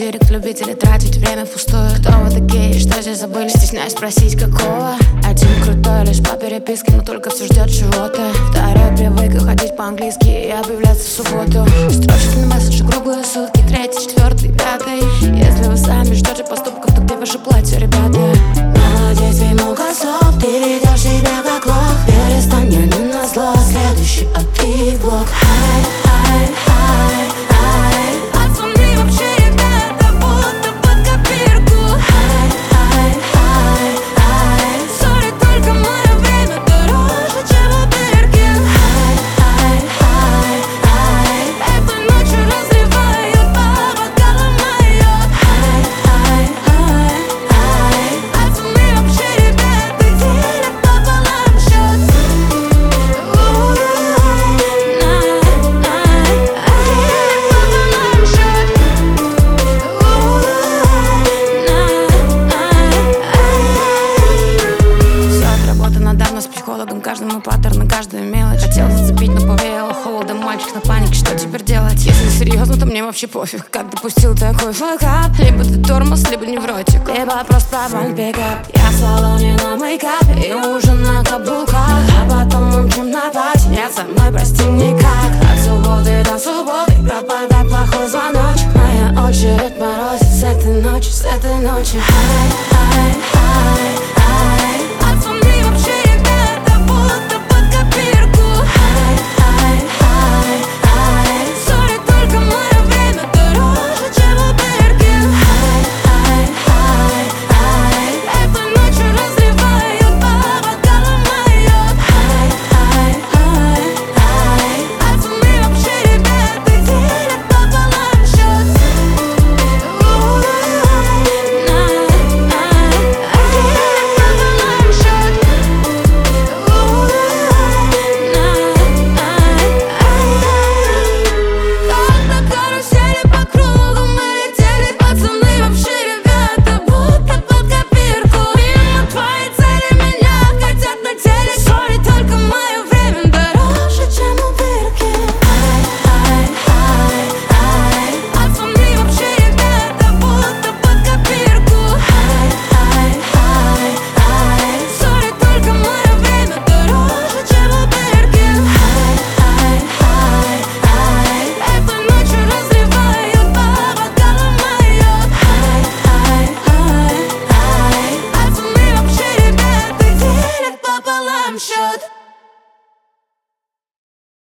директ, любители тратить время впустую. Кто вы такие, что здесь забыли? Стесняюсь спросить, какого? Один крутой лишь по переписке, но только все ждет чего-то. Второй привык ходить по-английски и объявляться в субботу. Строчечный месседж круглые сутки, третий, четвертый, пятый. Если вы сами ждете поступков, то где ваше платье, ребята? Молодец, ведь много слов, ты ведешь себя как лох. Перестань, я не назло, следующий блок. Пацаны вообще ребята, будто под копирку. Сори, только мое время дороже, чем у Биркин. Этой ночью разливают по бокалам моё. Пацаны вообще ребята, делят пополам счет. С психологом, каждому паттерну, каждую мелочь. Хотел зацепить, но повеяло холодом. Мальчик на панике, что теперь делать? Если серьезно, то мне вообще пофиг. Как допустил такой факап? Либо ты тормоз, либо невротик, либо просто вон пикап. Я в салоне на мейкапе и ужин на каблуках, а потом мчим на пати. Нет, со мной прости никак. От субботы до субботы пропадает плохой звоночек. Моя очередь морозит с этой ночи, с этой ночи. Пацаны вообще ребята, будто под копирку. Сори, только мое время дороже, чем у Биркин. Этой ночью разливают по бокалам моё. Пацаны вообще ребята, делят пополам счет. Пополам счет.